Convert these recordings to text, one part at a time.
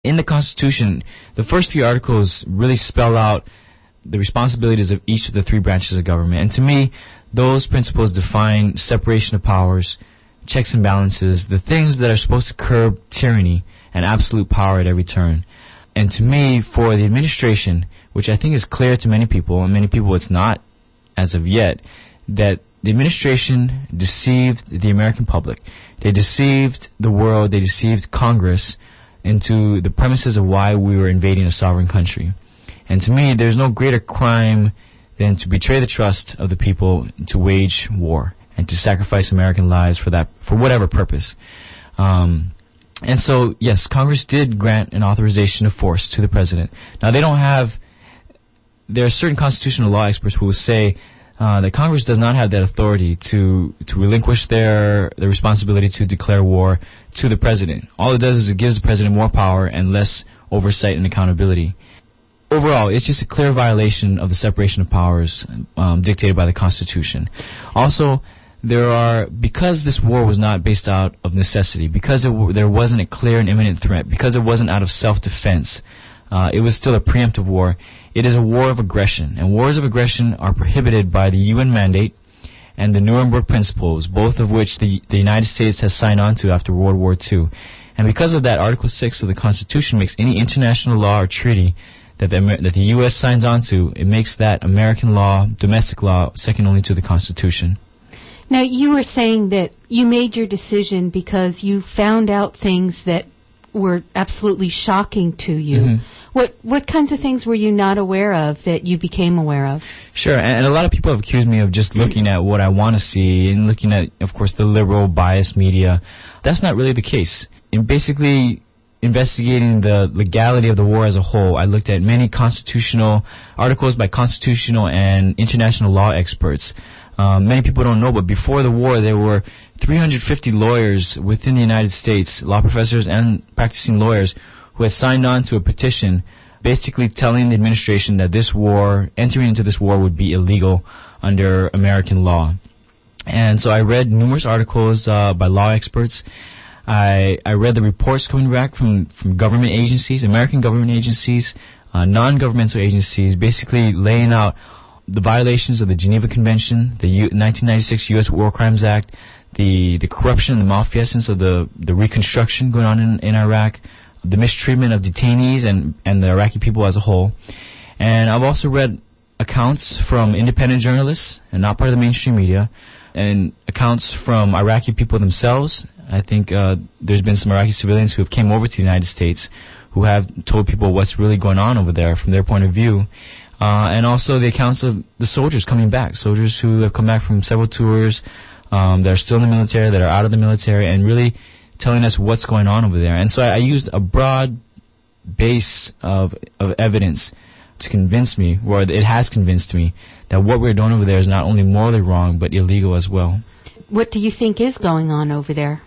In the Constitution, the first 3 articles really spell out the responsibilities of each of the 3 branches of government. And to me, those principles define separation of powers, checks and balances, the things that are supposed to curb tyranny and absolute power at every turn. And to me, for the administration, which I think is clear to many people, and many people it's not as of yet, that the administration deceived the American public. They deceived the world, they deceived Congress into the premises of why we were invading a sovereign country. And to me, there's no greater crime than to betray the trust of the people, to wage war, and to sacrifice American lives for whatever purpose. And so, yes, Congress did grant an authorization of force to the president. Now, there are certain constitutional law experts who will say that Congress does not have that authority to relinquish their responsibility to declare war to the president. All it does is it gives the president more power and less oversight and accountability. Overall, it's just a clear violation of the separation of powers dictated by the Constitution. Also, because this war was not based out of necessity, because there wasn't a clear and imminent threat, because it wasn't out of self-defense, it was still a preemptive war. It is a war of aggression, and wars of aggression are prohibited by the UN mandate and the Nuremberg Principles, both of which the United States has signed on to after World War II. And because of that, Article 6 of the Constitution makes any international law or treaty that the U.S. signs on to, it makes that American law, domestic law, second only to the Constitution. Now, you were saying that you made your decision because you found out things that were absolutely shocking to you. Mm-hmm. What kinds of things were you not aware of that you became aware of? Sure, and a lot of people have accused me of just looking at what I want to see and looking at, of course, the liberal biased media. That's not really the case. In basically investigating the legality of the war as a whole, I looked at many constitutional articles by constitutional and international law experts. Many people don't know, but before the war, there were 350 lawyers within the United States, law professors and practicing lawyers, who had signed on to a petition basically telling the administration that entering into this war would be illegal under American law. And so I read numerous articles by law experts. I read the reports coming back from government agencies, American government agencies, non-governmental agencies, basically laying out the violations of the Geneva Convention, the 1996 U.S. War Crimes Act, the corruption and the malfeasance of the reconstruction going on in Iraq, the mistreatment of detainees and the Iraqi people as a whole. And I've also read accounts from independent journalists and not part of the mainstream media, and accounts from Iraqi people themselves. I think there's been some Iraqi civilians who have came over to the United States who have told people what's really going on over there from their point of view. And also the accounts of the soldiers coming back, soldiers who have come back from several tours, that are still in the military, that are out of the military, and really telling us what's going on over there. And so I used a broad base of evidence to convince me, or it has convinced me, that what we're doing over there is not only morally wrong, but illegal as well. What do you think is going on over there?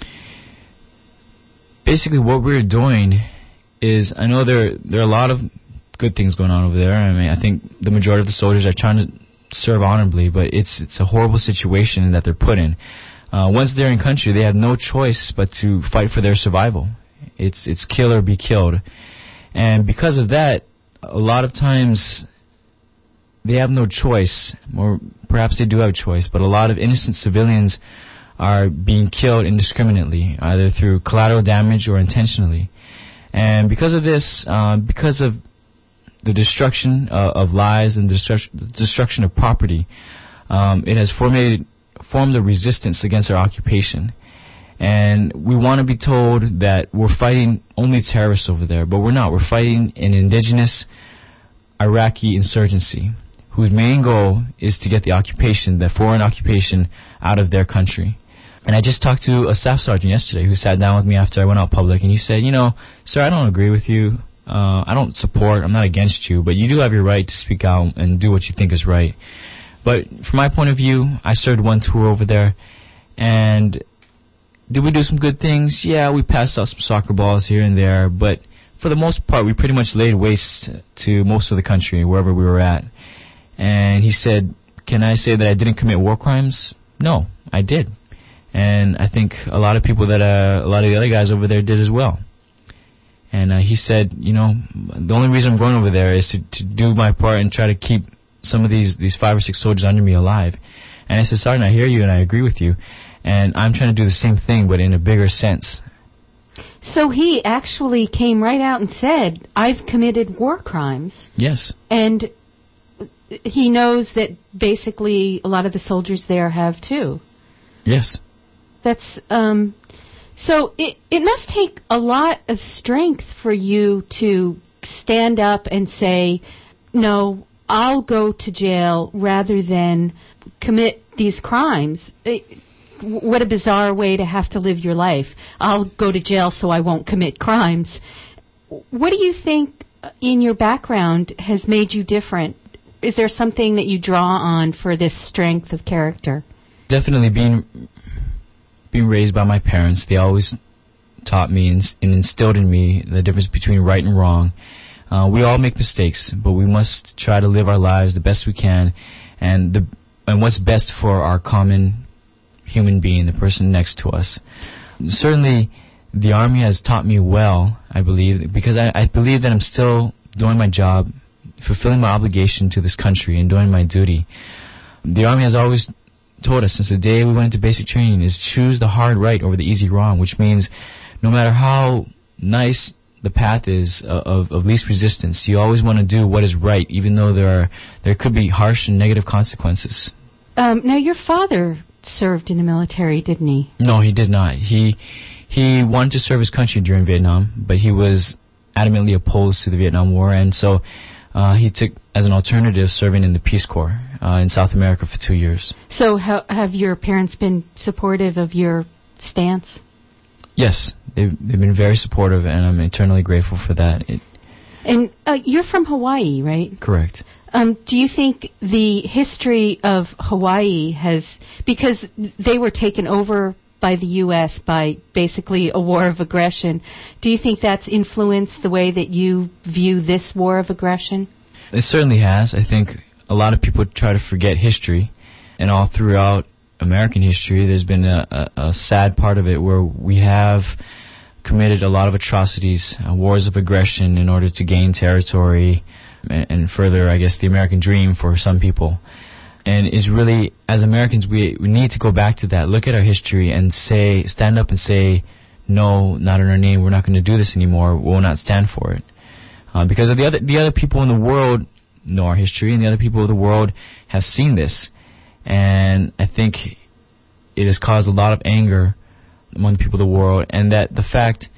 Basically, what we're doing is, I know there are a lot of good things going on over there. I mean, I think the majority of the soldiers are trying to serve honorably, but it's a horrible situation that they're put in. Once they're in country, they have no choice but to fight for their survival. It's kill or be killed. And because of that, a lot of times they have no choice, or perhaps they do have a choice, but a lot of innocent civilians are being killed indiscriminately, either through collateral damage or intentionally. And because of this, because of the destruction of lives and the destruction of property, it has formed a resistance against our occupation. And we want to be told that we're fighting only terrorists over there, but we're not. We're fighting an indigenous Iraqi insurgency whose main goal is to get the foreign occupation, out of their country. And I just talked to a staff sergeant yesterday who sat down with me after I went out public, and he said, sir, I don't agree with you. I'm not against you, but you do have your right to speak out and do what you think is right. But from my point of view, I served one tour over there, and did we do some good things? Yeah, we passed out some soccer balls here and there, but for the most part, we pretty much laid waste to most of the country, wherever we were at. And he said, can I say that I didn't commit war crimes? No, I did. And I think a lot of the other guys over there did as well. And he said, the only reason I'm going over there is to do my part and try to keep some of these 5 or 6 soldiers under me alive. And I said, Sergeant, I hear you and I agree with you. And I'm trying to do the same thing, but in a bigger sense. So he actually came right out and said, I've committed war crimes. Yes. And he knows that basically a lot of the soldiers there have too. Yes. That's, so it must take a lot of strength for you to stand up and say, no, I'll go to jail rather than commit these crimes. What a bizarre way to have to live your life. I'll go to jail so I won't commit crimes. What do you think in your background has made you different? Is there something that you draw on for this strength of character? Definitely being raised by my parents. They always taught me and instilled in me the difference between right and wrong. We all make mistakes, but we must try to live our lives the best we can, and what's best for our common human being, the person next to us. Certainly, the Army has taught me well, I believe, because I believe that I'm still doing my job, fulfilling my obligation to this country and doing my duty. The Army has always told us since the day we went into basic training is choose the hard right over the easy wrong, which means no matter how nice the path is of least resistance, you always want to do what is right, even though there could be harsh and negative consequences. Now, your father served in the military, didn't he? No, he did not. He wanted to serve his country during Vietnam, but he was adamantly opposed to the Vietnam War, and so he took as an alternative serving in the Peace Corps in South America for 2 years. So have your parents been supportive of your stance? Yes, they've been very supportive, and I'm eternally grateful for that. And you're from Hawaii, right? Correct. Do you think the history of Hawaii has, because they were taken over by the U.S. by basically a war of aggression, do you think that's influenced the way that you view this war of aggression? It certainly has. I think a lot of people try to forget history, and all throughout American history, there's been a sad part of it where we have committed a lot of atrocities, wars of aggression in order to gain territory and further, I guess, the American dream for some people. And it's really, as Americans, we need to go back to that, look at our history and stand up and say, no, not in our name, we're not going to do this anymore, we'll not stand for it. Because of the other people in the world know our history, and the other people of the world have seen this. And I think it has caused a lot of anger among the people of the world, and that the fact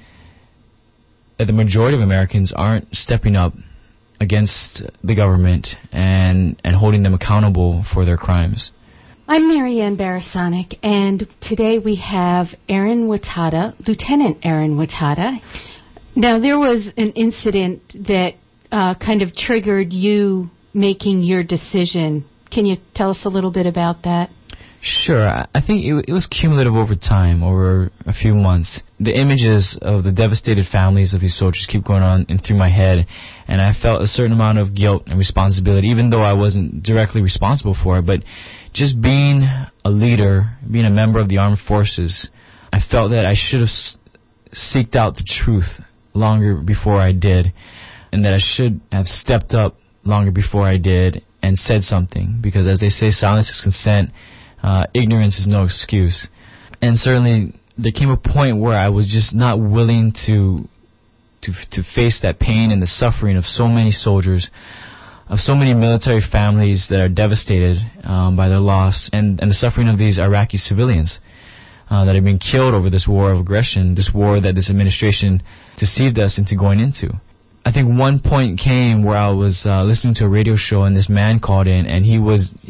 that the majority of Americans aren't stepping up against the government and holding them accountable for their crimes. I'm Marianne Barasonic, and today we have Aaron Watada, Lieutenant Aaron Watada. Now, there was an incident that kind of triggered you making your decision. Can you tell us a little bit about that? Sure. I think it was cumulative over time, over a few months. The images of the devastated families of these soldiers keep going on through my head, and I felt a certain amount of guilt and responsibility, even though I wasn't directly responsible for it. But just being a leader, being a member of the armed forces, I felt that I should have seeked out the truth longer before I did, and that I should have stepped up longer before I did and said something, because as they say, silence is consent. Ignorance is no excuse. And certainly there came a point where I was just not willing to face that pain and the suffering of so many soldiers, of so many military families that are devastated by their loss, and the suffering of these Iraqi civilians that have been killed over this war of aggression, this war that this administration deceived us into going into. I think one point came where I was listening to a radio show, and this man called in, and he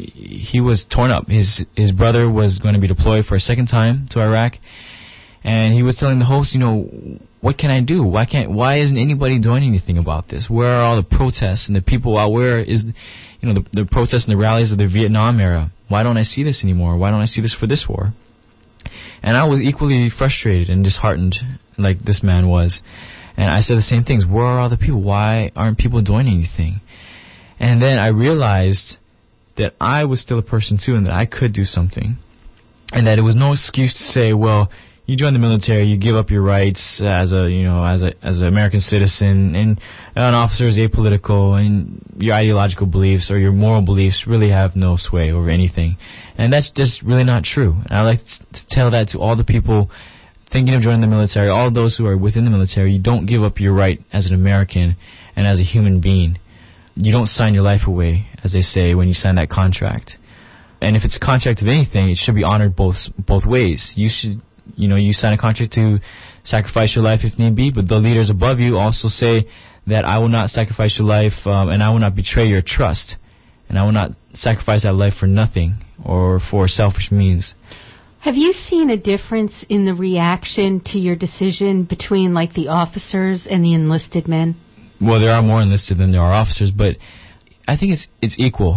was torn up. His brother was going to be deployed for a second time to Iraq, and he was telling the host, what can I do? Why isn't anybody doing anything about this? Where are all the protests and the people out? Where is the protests and the rallies of the Vietnam era? Why don't I see this anymore? Why don't I see this for this war? And I was equally frustrated and disheartened, like this man was. And I said the same things. Where are all the people? Why aren't people doing anything? And then I realized that I was still a person too, and that I could do something. And that it was no excuse to say, well, you join the military, you give up your rights as an American citizen, and an officer is apolitical, and your ideological beliefs or your moral beliefs really have no sway over anything. And that's just really not true. And I like to tell that to all the people thinking of joining the military, all those who are within the military. You don't give up your right as an American and as a human being. You don't sign your life away, as they say, when you sign that contract. And if it's a contract of anything, it should be honored both ways. You sign a contract to sacrifice your life if need be, but the leaders above you also say that I will not sacrifice your life, and I will not betray your trust, and I will not sacrifice that life for nothing or for selfish means. Have you seen a difference in the reaction to your decision between, like, the officers and the enlisted men? Well, there are more enlisted than there are officers, but I think it's equal,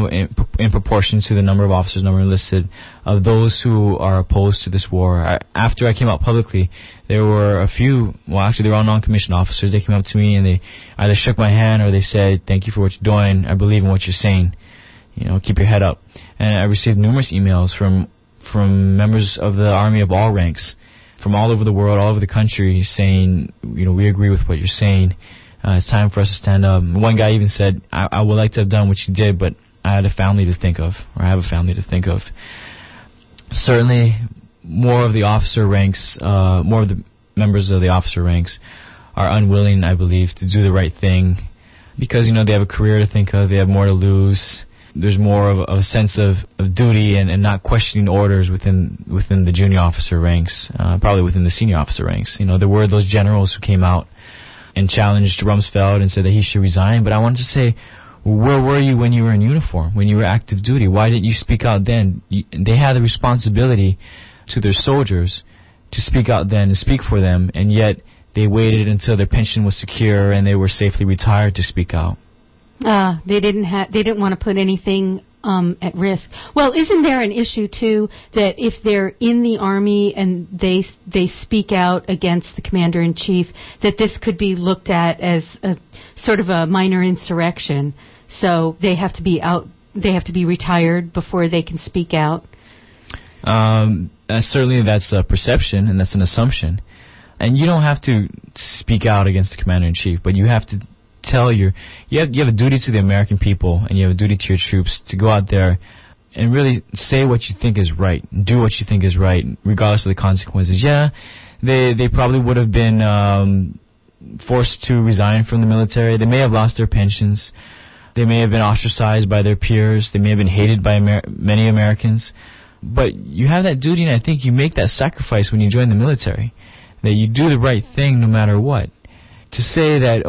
in proportion to the number of officers, number enlisted, of those who are opposed to this war. After I came out publicly, there were a few, well, actually, they were all non-commissioned officers. They came up to me and they either shook my hand or they said, "Thank you for what you're doing. I believe in what you're saying. Keep your head up." And I received numerous emails from members of the Army of all ranks, from all over the world, all over the country, saying, we agree with what you're saying. It's time for us to stand up. One guy even said, I would like to have done what you did, but I had a family to think of, or I have a family to think of. Certainly, more of the officer ranks, more of the members of the officer ranks are unwilling, I believe, to do the right thing because, they have a career to think of, they have more to lose. There's more of a sense of duty and not questioning orders within the junior officer ranks, probably within the senior officer ranks. There were those generals who came out and challenged Rumsfeld and said that he should resign. But I wanted to say, where were you when you were in uniform, when you were active duty? Why didn't you speak out then? They had the responsibility to their soldiers to speak out then and speak for them, and yet they waited until their pension was secure and they were safely retired to speak out. They didn't want to put anything at risk. Well, isn't there an issue too that if they're in the Army and they speak out against the Commander-in-Chief, that this could be looked at as a sort of a minor insurrection? So they have to be out. They have to be retired before they can speak out. Certainly, that's a perception and that's an assumption. And you don't have to speak out against the Commander-in-Chief, but you have to tell you have a duty to the American people, and you have a duty to your troops to go out there and really say what you think is right, do what you think is right, regardless of the consequences. Yeah, they probably would have been forced to resign from the military. They may have lost their pensions. They may have been ostracized by their peers. They may have been hated by many Americans. But you have that duty, and I think you make that sacrifice when you join the military, that you do the right thing no matter what. To say that,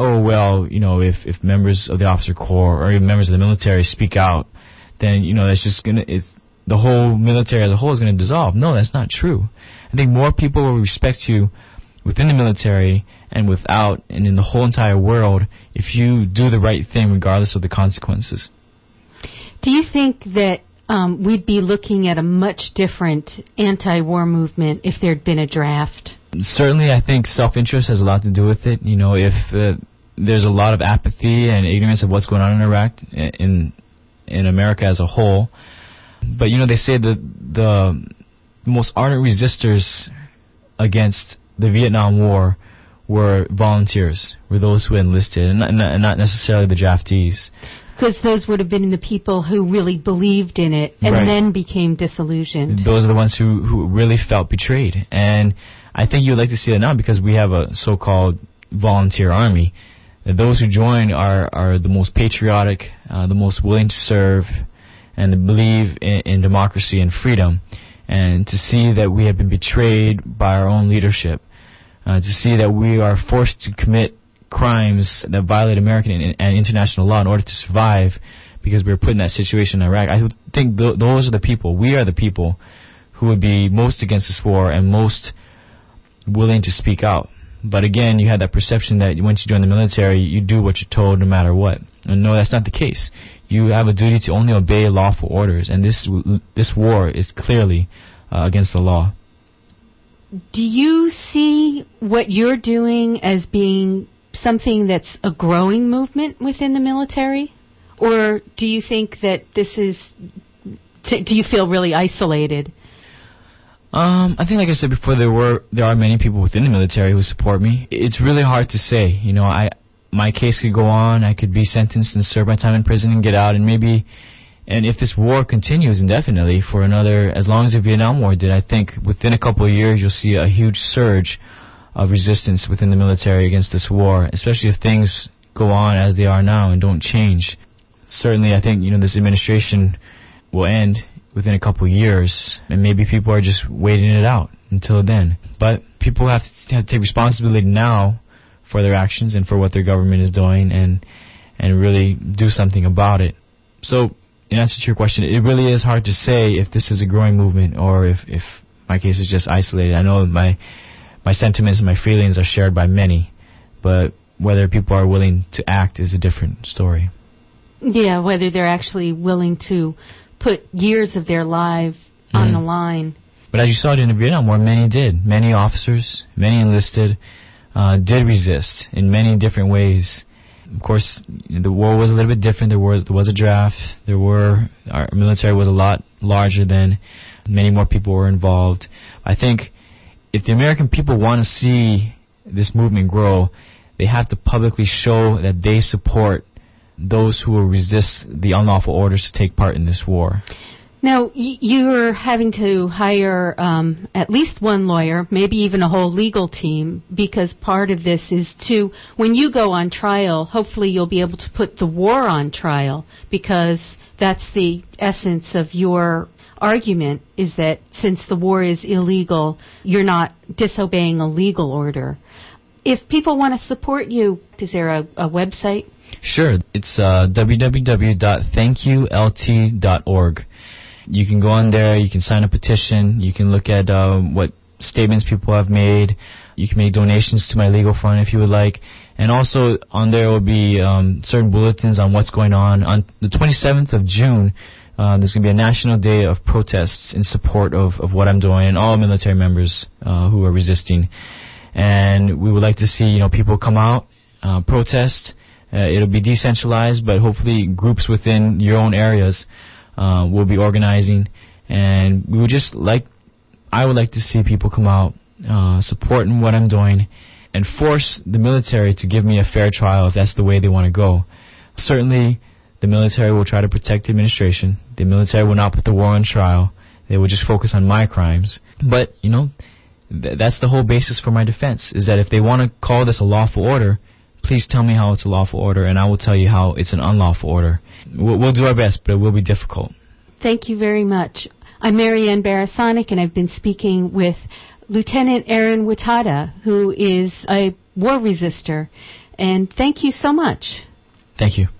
if members of the officer corps or even members of the military speak out, then, that's just the whole military as a whole is going to dissolve. No, that's not true. I think more people will respect you within the military and without and in the whole entire world if you do the right thing regardless of the consequences. Do you think that we'd be looking at a much different anti-war movement if there'd been a draft? Certainly, I think self-interest has a lot to do with it. If there's a lot of apathy and ignorance of what's going on in Iraq, in America as a whole. But, they say that the most ardent resistors against the Vietnam War were volunteers, were those who enlisted, and not necessarily the draftees. Because those would have been the people who really believed in it and then became disillusioned. Those are the ones who really felt betrayed. And I think you would like to see that now because we have a so-called volunteer army. Those who join are the most patriotic, the most willing to serve, and to believe in democracy and freedom. And to see that we have been betrayed by our own leadership, to see that we are forced to commit crimes that violate American and international law in order to survive because we were put in that situation in Iraq. I think those are the people, we are the people who would be most against this war and most willing to speak out. But again, you have that perception that once you join the military, you do what you're told no matter what. And no, that's not the case. You have a duty to only obey lawful orders, and this war is clearly against the law. Do you see what you're doing as being something that's a growing movement within the military? Or do you think that this is... do you feel really isolated? I think, like I said before, there are many people within the military who support me. It's really hard to say. You know, my case could go on. I could be sentenced and serve my time in prison and get out, and if this war continues indefinitely for as long as the Vietnam War did, I think within a couple of years you'll see a huge surge of resistance within the military against this war, especially if things go on as they are now and don't change. Certainly, I think, this administration will end within a couple of years, and maybe people are just waiting it out until then. But people have to take responsibility now for their actions and for what their government is doing, and really do something about it. So, in answer to your question, it really is hard to say if this is a growing movement or if my case is just isolated. I know my sentiments and my feelings are shared by many, but whether people are willing to act is a different story. Yeah, whether they're actually willing to put years of their life on the line. But as you saw in the Vietnam War, many did. Many officers, many enlisted, did resist in many different ways. Of course, the war was a little bit different. There was a draft. Our military was a lot larger then. Many more people were involved. I think if the American people want to see this movement grow, they have to publicly show that they support those who will resist the unlawful orders to take part in this war. Now, you're having to hire at least one lawyer, maybe even a whole legal team, because part of this is when you go on trial, hopefully you'll be able to put the war on trial, because that's the essence of your argument, is that since the war is illegal, you're not disobeying a legal order. If people want to support you, is there a website? Sure. It's www.thankyoult.org. You can go on there, you can sign a petition, you can look at what statements people have made, you can make donations to my legal fund if you would like, and also on there will be certain bulletins on what's going on. On the 27th of June, there's going to be a national day of protests in support of what I'm doing and all military members who are resisting. And we would like to see, people come out, protest. It'll be decentralized, but hopefully groups within your own areas will be organizing, and I would like to see people come out, supporting what I'm doing, and force the military to give me a fair trial if that's the way they want to go. Certainly, the military will try to protect the administration. The military will not put the war on trial. They will just focus on my crimes. But, that's the whole basis for my defense, is that if they want to call this a lawful order, please tell me how it's a lawful order, and I will tell you how it's an unlawful order. We'll do our best, but it will be difficult. Thank you very much. I'm Marianne Barasonic, and I've been speaking with Lieutenant Aaron Watada, who is a war resister. And thank you so much. Thank you.